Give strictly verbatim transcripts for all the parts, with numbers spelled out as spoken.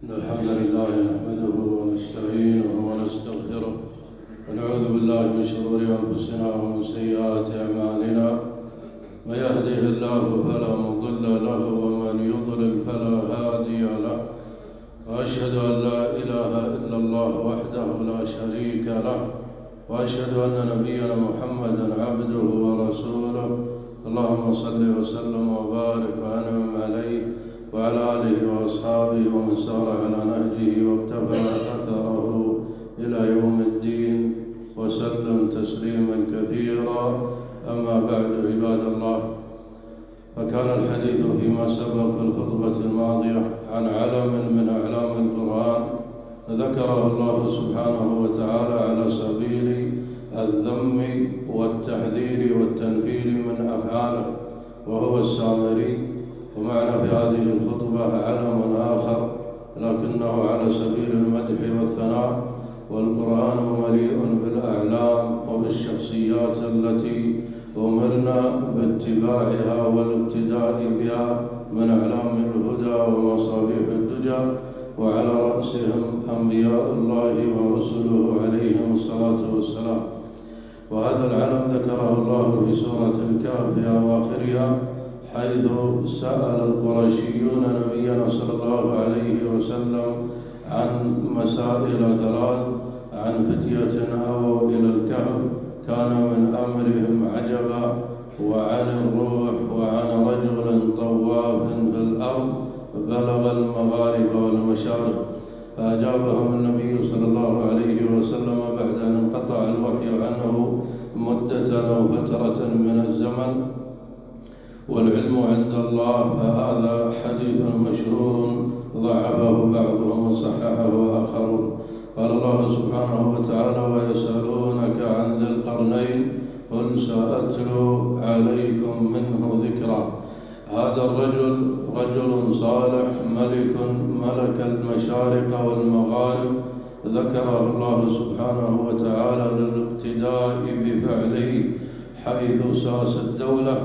إن الحمد لله نحمده ونستعينه ونستغفره ونعوذ بالله من شرور أنفسنا ومن سيئات أعمالنا. من يهده الله فلا مضل له ومن يضلل فلا هادي له. وأشهد أن لا إله إلا الله وحده لا شريك له، وأشهد أن نبينا محمدا عبده ورسوله. اللهم صل وسلم وبارك وأنعم عليه وعلى آله وأصحابه ومن سار على نهجه واقتفى أثره إلى يوم الدين وسلم تسليما كثيرا. أما بعد، عباد الله، فكان الحديث فيما سبق في الخطبة الماضية عن علم من أعلام القرآن ذكره الله سبحانه وتعالى على سبيل الذم والتحذير والتنفير من أفعاله، وهو السامري. ومعنا في هذه الخطبة علم آخر لكنه على سبيل المدح والثناء، والقرآن مليء بالأعلام وبالشخصيات التي أمرنا باتباعها والاقتداء بها من أعلام الهدى ومصابيح الدجى، وعلى رأسهم أنبياء الله ورسله عليهم الصلاة والسلام. وهذا العلم ذكره الله في سورة الكهف في أواخرها، حيث سأل القرشيون نبينا صلى الله عليه وسلم عن مسائل ثلاث: عن فتية أووا إلى الكهف كان من أمرهم عجبا، وعن الروح، وعن رجل طواف في الأرض بلغ المغارب والمشارق. فأجابهم النبي صلى الله عليه وسلم بعد أن انقطع الوحي عنه مدة أو فترة من الزمن: والعلم عند الله. فهذا حديث مشهور ضعفه بعضهم وصححه آخرون. قال الله سبحانه وتعالى: ويسألونك عن ذي القرنين قل سأتلو عليكم منه ذكرا. هذا الرجل رجل صالح، ملك ملك المشارق والمغارب، ذكره الله سبحانه وتعالى للاقتداء بفعله، حيث ساس الدولة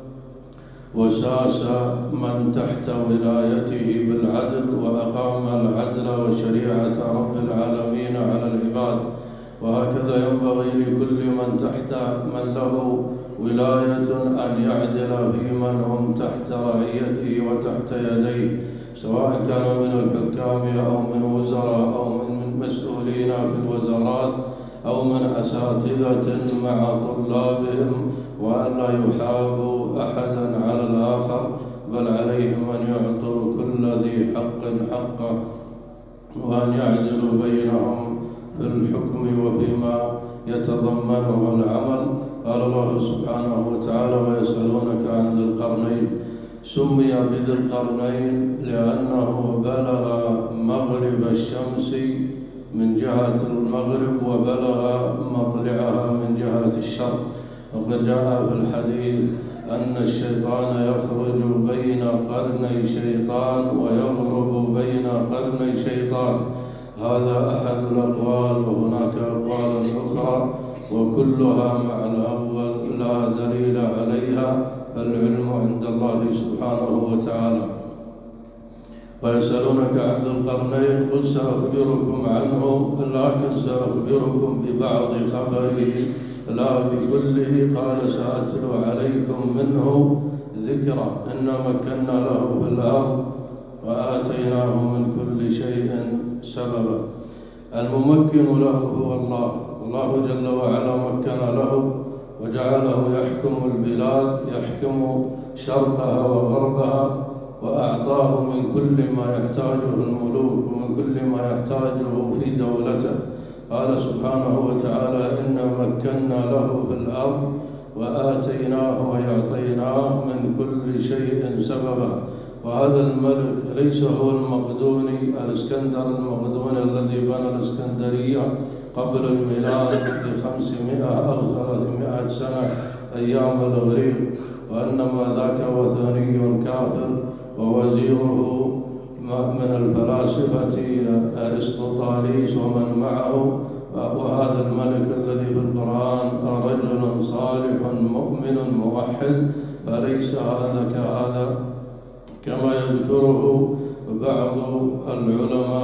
وساس من تحت ولايته بالعدل، وأقام العدل وشريعة رب العالمين على العباد. وهكذا ينبغي لكل من تحت من له ولاية أن يعدل في من هم تحت رعيته وتحت يديه، سواء كان من الحكام أو من وزراء أو من مسؤولين في الوزارات أو من أساتذة مع طلابهم، وأن لا يحابوا أحدا على الآخر، بل عليهم أن يعطوا كل ذي حق حقه، وأن يعدلوا بينهم في الحكم وفيما يتضمنه العمل. قال الله سبحانه وتعالى: ويسألونك عن ذي القرنين. سمي بذي القرنين لأنه بلغ مغرب الشمس من جهة المغرب وبلغ مطلعها من جهة الشرق. وقد جاء في الحديث أن الشيطان يخرج بين قرني شيطان ويغرب بين قرني شيطان. هذا أحد الأقوال، وهناك أقوال أخرى وكلها مع الأول لا دليل عليها. العلم عند الله سبحانه وتعالى. ويسألونك عن ذي القرنين قل سأخبركم عنه، لكن سأخبركم ببعض خبره لا بكله. قال: سأتلو عليكم منه ذكرا. إنا مكنا له في الأرض وآتيناه من كل شيء سببا. الممكن له هو الله. الله جل وعلا مكن له وجعله يحكم البلاد، يحكم شرقها وغربها، وأعطاه من كل ما يحتاجه الملوك ومن كل ما يحتاجه في دولته. قال سبحانه وتعالى: إنا مكنا له في الأرض وآتيناه ويعطيناه من كل شيء سببا. وهذا الملك ليس هو المقدوني الإسكندر المقدوني الذي بنى الإسكندرية قبل الميلاد بخمسمائة أو ثلاثمائة سنة أيام الإغريق، وإنما ذاك وثني كافر ووزيره من الفلاسفة أرسطوطاليس ومن معه. وهذا الملك الذي في القرآن رجل صالح مؤمن موحد، فليس هذا كهذا كما يذكره بعض العلماء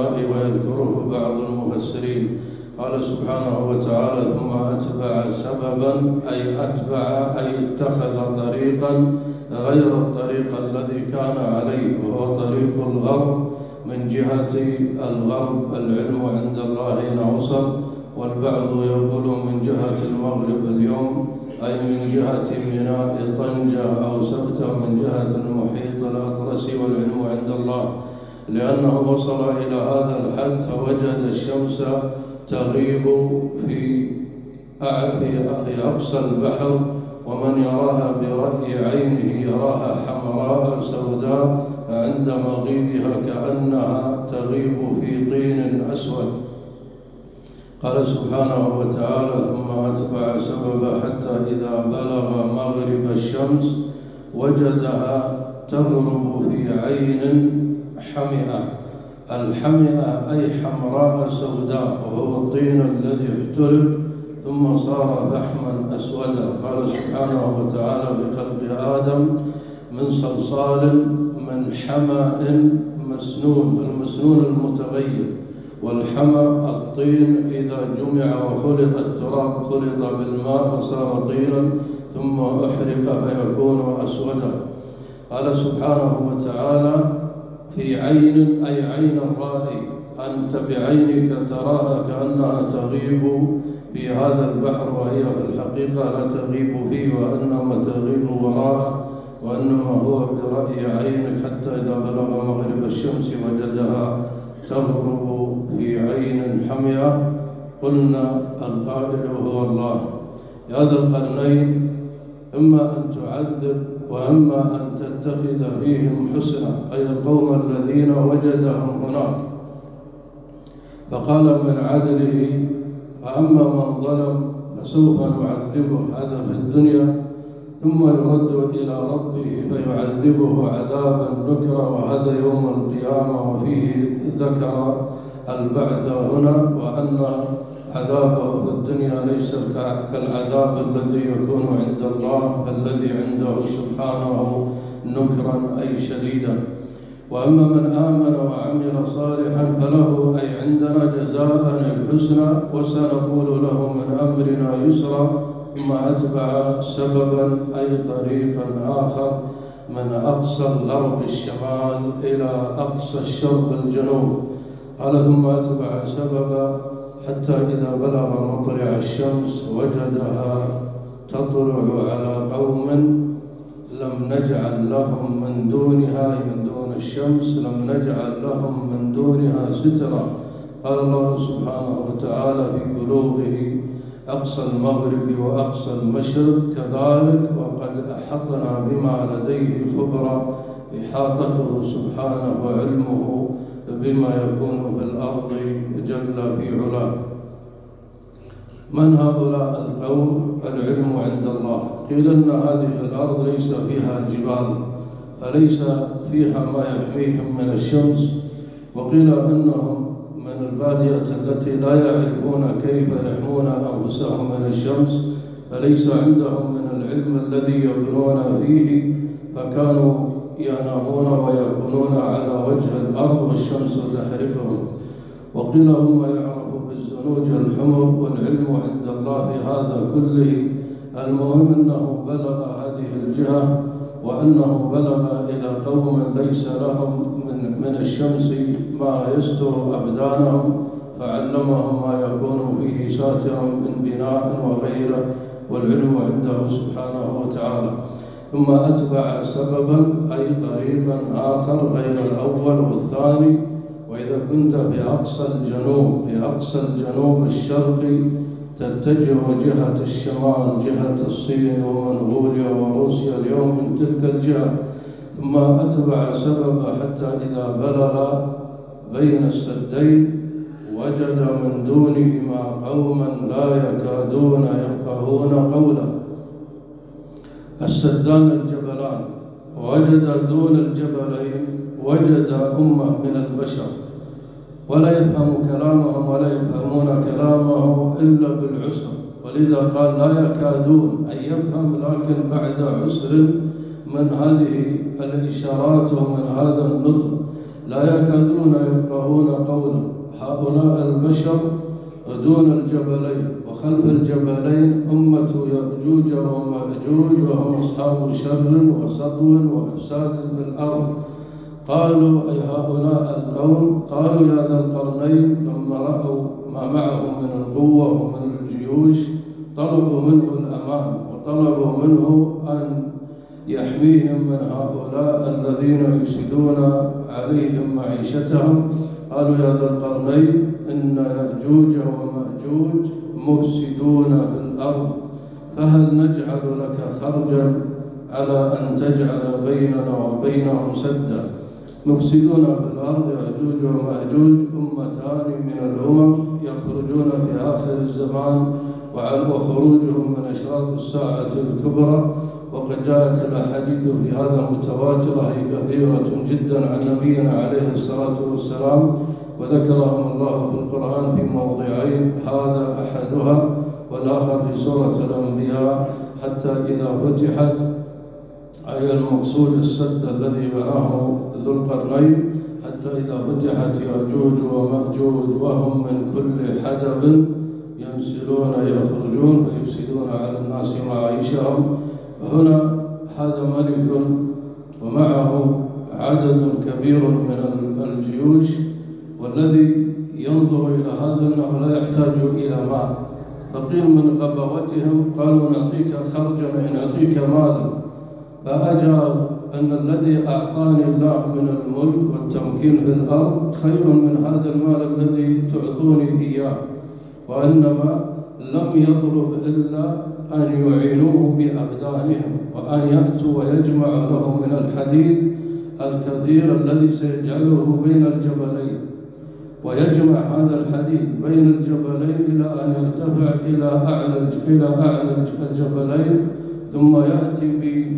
المفسرين. قال سبحانه وتعالى: ثم أتبع سببا، أي أتبع أي اتخذ طريقا غير الطريق الذي كان عليه، وهو طريق الغرب. من جهة الغرب العلم عند الله إن وصل، والبعض يقول من جهة المغرب اليوم، أي من جهة ميناء طنجة أو سبتة، من جهة المحيط الأطلسي، والعلم عند الله، لأنه وصل إلى هذا الحد فوجد الشمس تغيب في في أقصى البحر، ومن يراها برأي عينه يراها حمراء سوداء عند مغيبها كأنها تغيب في طين أسود. قال سبحانه وتعالى: ثم أتبع سببا حتى إذا بلغ مغرب الشمس وجدها تغرب في عين حمئة. الحمئة أي حمراء سوداء، وهو الطين الذي احترق ثم صار فحما أسودا. قال سبحانه وتعالى: بخلق آدم من صلصال من حمأ مسنون. المسنون المتغير، والحمأ الطين إذا جمع وخلط التراب خلط بالماء فصار طينا ثم أحرق فيكون أسودا. قال سبحانه وتعالى: في عين، أي عين الرائي، أنت بعينك تراها كأنها تغيب في هذا البحر، وهي في الحقيقة لا تغيب فيه، وإنما تغيب وراءه، وإنما هو برأي عينك، حتى إذا بلغ مغرب الشمس وجدها تغرب في عين حمئة. قلنا القائل هو الله. يا ذا القرنين، إما أن تعذب وإما أن تتخذ فيهم حسنا، أي القوم الذين وجدهم هناك. فقال من عدله: فأما من ظلم فسوف نعذبه، هذا في الدنيا، ثم يرد إلى ربه فيعذبه عذابا نكرا، وهذا يوم القيامة. وفيه ذكر البعث هنا، وأن عذابه في الدنيا ليس كالعذاب الذي يكون عند الله، الذي عنده سبحانه نكرا أي شديدا. وأما من آمن وعمل صالحا فله، أي عندنا، جزاء الحسنى، وسنقول له من أمرنا يسرا. ثم أتبع سببا، أي طريقا آخر، من أقصى الغرب الشمال إلى أقصى الشرق الجنوب. قال: ثم أتبع سببا حتى إذا بلغ مطلع الشمس وجدها تطلع على قوم لم نجعل لهم من دونها، من دون الشمس لم نجعل لهم من دونها سترا. قال الله سبحانه وتعالى في بلوغه أقصى المغرب وأقصى المشرق كذلك، وقد أحطنا بما لديه خبرا، إحاطته سبحانه وعلمه بما يكون في الأرض جل في علاه. من هؤلاء القوم؟ العلم عند الله. قيل إن هذه الأرض ليس فيها جبال، فليس فيها ما يحميهم من الشمس، وقيل إنهم من البادية التي لا يعرفون كيف يحمون أنفسهم من الشمس، فليس عندهم من العلم الذي يبنون فيه، فكانوا ينامون ويكونون على وجه الأرض والشمس تحرقهم. وقيل هم يعرفوا بالزنوج الحمر، والعلم عند الله في هذا كله. المهم أنه بلغ هذه الجهة، وأنه بلغ إلى قوم ليس لهم من, من الشمس ما يستر أبدانهم، فعلمهم ما يكون فيه ساترا من بناء وغيره، والعلم عنده سبحانه وتعالى. ثم أتبع سببا، أي طريقا آخر غير الأول والثاني. وإذا كنت في أقصى الجنوب، في أقصى الجنوب الشرقي، تتجه جهة الشمال، جهة الصين ومنغوليا وروسيا اليوم من تلك الجهة. ثم أتبع سببا حتى إذا بلغ بين السدين وجد من دونهما قوما لا يكادون يفقهون قولا. السدان الجبلان، وجد دون الجبلين وجد أمة من البشر ولا يفهم كلامهم ولا يفهمون كلامه إلا بالعسر، ولذا قال لا يكادون أن يفهم، لكن بعد عسر من هذه الإشارات ومن هذا النطق لا يكادون يفقهون قولا. هؤلاء البشر البشر دون الجبلين، وخلف الجبلين أمة يأجوج ومأجوج وهم أصحاب شر وسطو وإفساد في الأرض. قالوا أي هؤلاء القوم، قالوا يا ذا القرنين لما رأوا ما معهم من القوة ومن الجيوش طلبوا منه الأمان، وطلبوا منه أن يحميهم من هؤلاء الذين يفسدون عليهم معيشتهم. قالوا يا ذا القرنين إن يأجوج ومأجوج مفسدون في الأرض، فهل نجعل لك خرجا على أن تجعل بيننا وبينهم سدا. مفسدون في الأرض يأجوج ومأجوج أمتان من الأمم يخرجون في آخر الزمان، وخروجهم من أشراط الساعة الكبرى. وقد جاءت الأحاديث في هذا متواترة هي كثيرة جدا عن نبينا عليه الصلاة والسلام، وذكرهم الله في القرآن في موضعين، هذا أحدها والآخر في سورة الأنبياء. حتى إذا فتحت، أي المقصود السد الذي بناه ذو القرنين، حتى إذا فتحت يأجوج ومأجوج وهم من كل حدب ينسلون يخرجون ويفسدون على الناس معايشهم. هنا هذا ملك ومعه عدد كبير من الجيوش، والذي ينظر إلى هذا أنه لا يحتاج إلى مال، فقيل من غباوتهم قالوا نعطيك خرجا إن نعطيك مالا، فأجاب أن الذي أعطاني الله من الملك والتمكين في الأرض خير من هذا المال الذي تعطوني إياه، وإنما لم يطلب إلا أن يعينوه بأبدانهم، وأن يأتوا ويجمع له من الحديد الكثير الذي سيجعله بين الجبلين، ويجمع هذا الحديد بين الجبلين إلى أن يرتفع إلى أعلى إلى أعلى الجبلين، ثم يأتي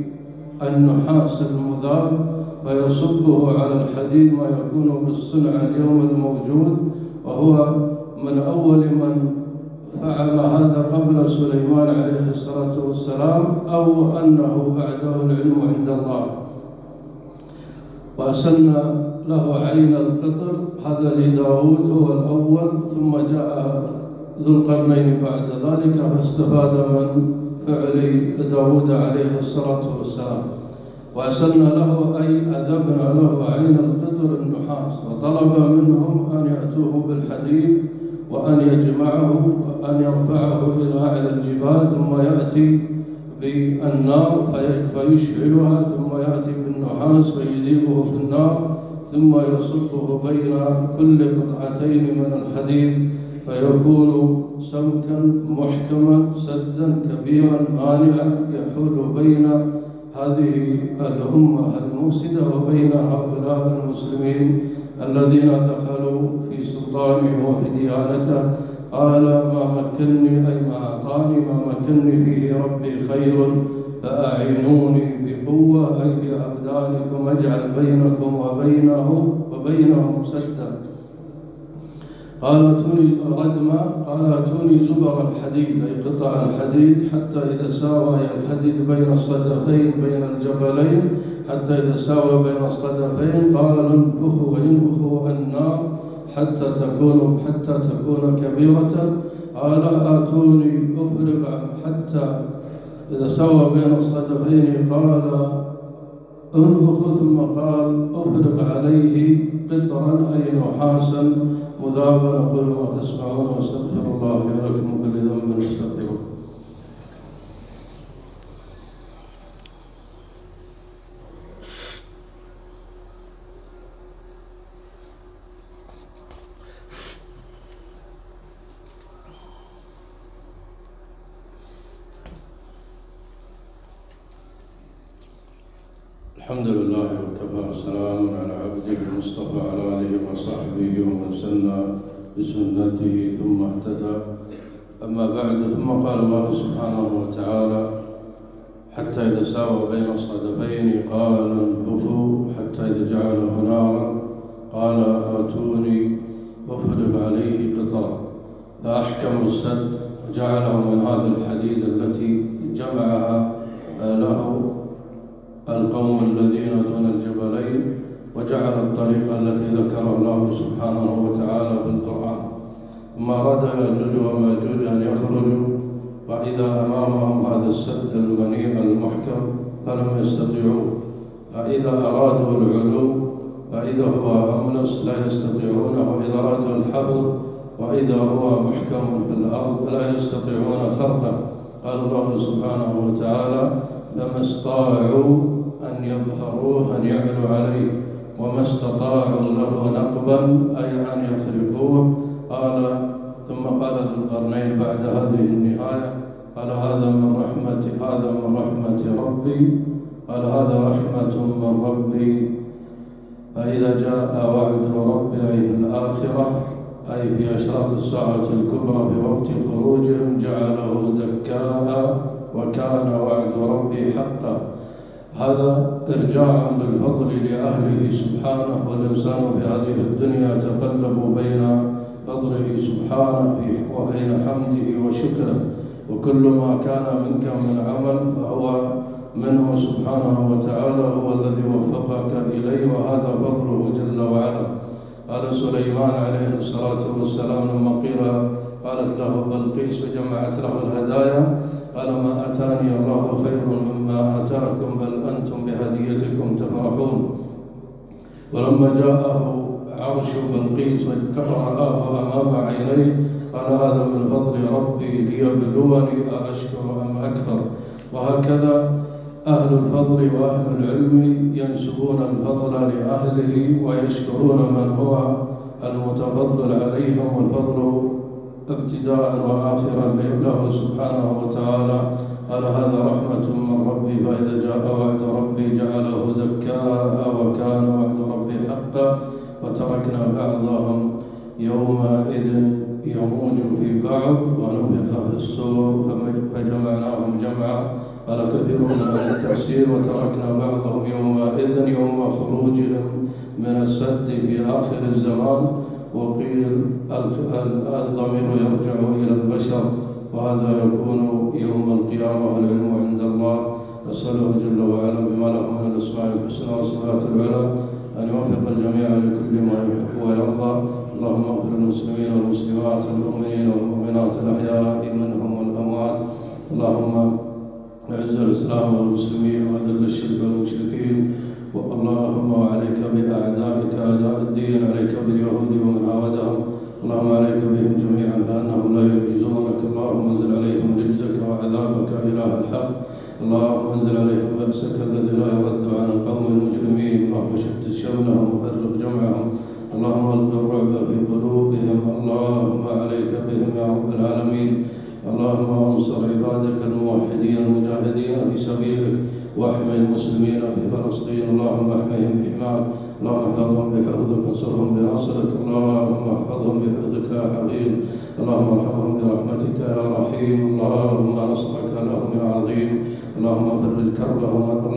بالنحاس المذاب فيصبه على الحديد ما يكون بالصنع اليوم الموجود. وهو من أول من فعل هذا قبل سليمان عليه الصلاة والسلام، أو أنه بعده العلم عند الله. وأسن له عين القطر، هذا لداود هو الأول، ثم جاء ذو القرنين بعد ذلك فاستفاد من فعل داود عليه الصلاة والسلام. وأسن له أي أذبنا له عين القطر النحاس، وطلب منهم أن يأتوه بالحديد وأن يجمعه وأن يرفعه إلى أعلى الجبال، ثم يأتي بالنار فيشعلها، ثم يأتي بالنحاس فيذيبه في النار، ثم يصبه بين كل قطعتين من الحديد فيكون سمكا محكما سدا كبيرا مانعا يحول بين هذه الأمة المفسدة وبين هؤلاء المسلمين الذين دخلوا في سلطانه وفي ديانته. قال ما مكنني أي ما أعطاني ما مكنني فيه ربي خير فأعينوني بقوة أي بأبدانكم أجعل بينكم وبينه وبينهم سدا. قال اتوني ردما، قال اتوني زبر الحديد أي قطع الحديد، حتى إذا ساوى الحديد بين الصدفين بين الجبلين، حتى إذا ساوى بين الصدفين قال انفخوا وينفخوا النار حتى تكون حتى تكون كبيرة. قال آتوني أفرغ حتى إذا ساوى بين الصدفين قال انفخوا، ثم قال أفرغ عليه قطرا أي نحاسا مذابا. أقول ما تسمعون واستغفر الله لي ولكم من كل ذنب استغفروه. الحمد لله وكفى، وسلام على عبده المصطفى على آله وصحبه ومن سن بسنته ثم اهتدى. أما بعد، ثم قال الله سبحانه وتعالى حتى إذا ساوى بين الصدفين قال انفخوا، حتى إذا جعله نارا قال آتوني أفرغ عليه قطرا، فأحكموا السد وجعله من هذا الحديد التي جمعها له القوم الذين دون الجبلين، وجعل الطريقة التي ذكر الله سبحانه وتعالى في القرآن. ثم أراد يأجوج ومأجوج أن يخرجوا، فإذا أمامهم هذا السد المنيع المحكم فلم يستطيعوا، فإذا أرادوا العلو فإذا هو أملس لا يستطيعونه، وإذا أرادوا الحبر وإذا هو محكم في الأرض فلا يستطيعون خرقه. قال الله سبحانه وتعالى: فما استطاعوا أن يظهروه أن يعلوا عليه وما استطاعوا له نقبا أي أن يخرقوه. قال ثم قال ذو القرنين بعد هذه النهاية، قال: هذا من رحمة هذا من رحمة ربي قال هذا رحمة من ربي. فإذا جاء وعد ربي أي في الآخرة أي في أشراط الساعة الكبرى في وقت خروجهم جعله دكاء وكان وعد ربي حقا. هذا إرجاع للفضل لأهله سبحانه، والإنسان في هذه الدنيا يتقلب بين فضله سبحانه وبين حمده وشكره، وكل ما كان منك من عمل فهو منه سبحانه وتعالى، هو الذي وفقك إليه، وهذا فضله جل وعلا. قال سليمان عليه الصلاة والسلام لما قيل قالت له بلقيس وجمعت له الهدايا، قال: ما أتاني الله خير مما أتاكم بل أنتم بهديتكم تفرحون. ولما جاءه عرش بلقيس ورآه أمام عينيه قال: هذا من فضل ربي ليبلوني أأشكر أم أكفر. وهكذا أهل الفضل وأهل العلم ينسبون الفضل لأهله ويشكرون من هو المتفضل عليهم، والفضل ابتداء وآخرا له سبحانه وتعالى. قال: هذا رحمة من ربي، فإذا جاء وعد ربي جعله دكاء وكان وعد ربي حقا. وتركنا بعضهم يومئذ يموج في بعض ونفخ في الصور فجمعناهم جمعا. قال كثير من أهل التفسير: وتركنا بعضهم يومئذ يوم خروجهم من السد في آخر الزمان. وقيل الضمير يرجع إلى البشر، وهذا يكون يوم القيامة، والعلم عند الله. أسأله جل وعلا بما له من الأسماء الحسنى والصفات العلى أن يوفق الجميع لكل ما يحب ويرضى. اللهم اغفر للمسلمين والمسلمات والمؤمنين والمؤمنات الأحياء منهم والأموات. اللهم أعز الإسلام والمسلمين وأذل الشرك والمشركين. اللهم وعليك بأعدائك أعداء الدين، عليك باليهود ومن عاودهم. اللهم عليك بهم جميعا فإنهم لا يعجزونك. اللهم انزل عليهم رجزك وعذابك إله الحق. اللهم انزل عليهم بأسك الذي لا يرد عن القوم المجرمين. اللهم شتت شملهم وفرق جمعهم. اللهم الق الرعب في قلوبهم. اللهم عليك بهم يا رب العالمين. اللهم انصر عبادك الموحدين المجاهدين في سبيلك، واحمي المسلمين في فلسطين. اللهم احميهم بحماك. اللهم احفظهم بحفظك وانصرهم بنصرك. اللهم احفظهم بحفظك يا حبيب. اللهم ارحمهم برحمتك يا رحيم. اللهم نصرك لهم يا عظيم. اللهم فرج كربهم